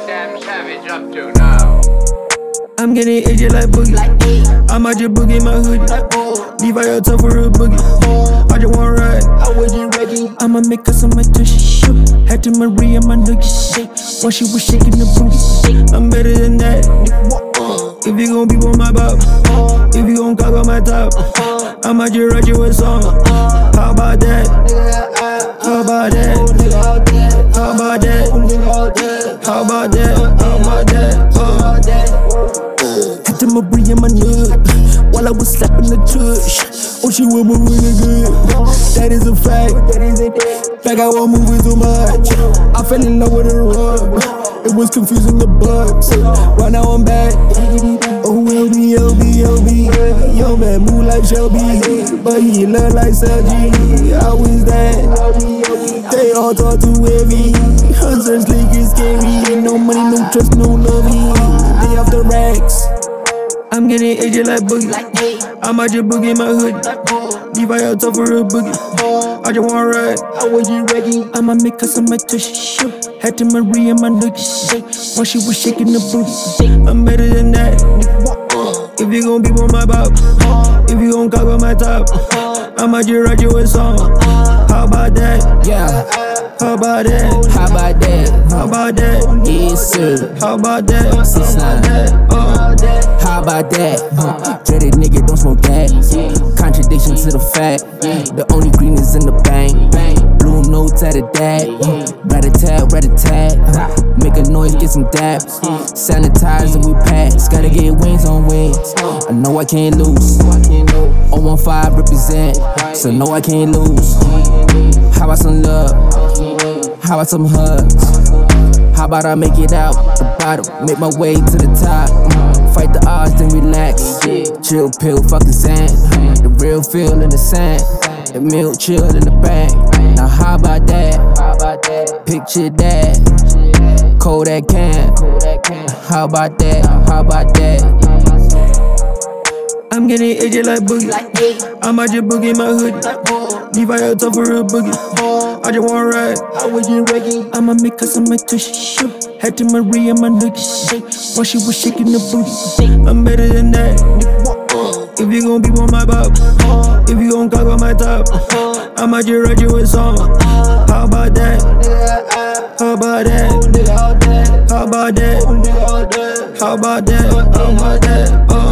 damn savage up to now? I'm getting edgy like boogie. I might just boogie my hoodie. Levi out tough for a boogie. I just wanna ride. I was just ready. I'ma make her some my tushy. Had to Maria my nuggies. While she was shaking the booty. I'm better than that. If you gon' be on my bop, if you gon' cock on my top, I might just write you a song. How about that? How about that? How about that? How about that? How about that? Had to Maria my nut while I was slapping the tush. Oh, she was moving good. That is a fact. Like I was moving too much. I fell in love with her rug. It was confusing the bugs. Right now I'm back. Oh, LB, LB, LB. Yo, man, move like Shelby. But he look like Sergi. How is that? They all talk too heavy. Hunters slick is scary. Ain't no money, no trust, no lovey. They off the racks. I'm getting edgy like boogie. I might just boogie my hoodie. Levi out tough for a boogie. I just wanna ride. I was just ready. I'ma make her some my tushy. Had to Maria my nuggies. While she was shaking the booty. I'm better than that. If you gon' be on my bop, if you gon' cock on my top, I might just write you a song. How about that? Yeah. How about that? How about that? How about that? Yes, sir. How about that? 6ix9ine. How about that? Dreaded nigga, don't smoke that. Contradiction to the fact. The only green is in the bank. Blue notes at a dad. Rat-a-tat, rat-a-tat. Make a noise, get some dabs. Sanitize and we pass. Gotta get wings on wings. I know I can't lose. 015 represent. So no, I can't lose. How about some love? How about some hugs? How about I make it out the bottom, make my way to the top. Fight the odds, then relax. Chill pill, fuck the sand. The real feel in the sand. The milk chill in the bag. Now how about that? Picture that. Kodak can. How about that? How about that? I'm getting edgy like boogie. I might just boogie my hoodie. Levi out tough for a boogie. I just wanna ride. I was just ready. I'ma make her some my tushy. Had to Maria my nuggies. While she was shaking the booty. I'm better than that. If you gon' be on my bop, if you gon' cock on my top, I might just write you a song. How about that? How about that? How about that? How about that? How about that?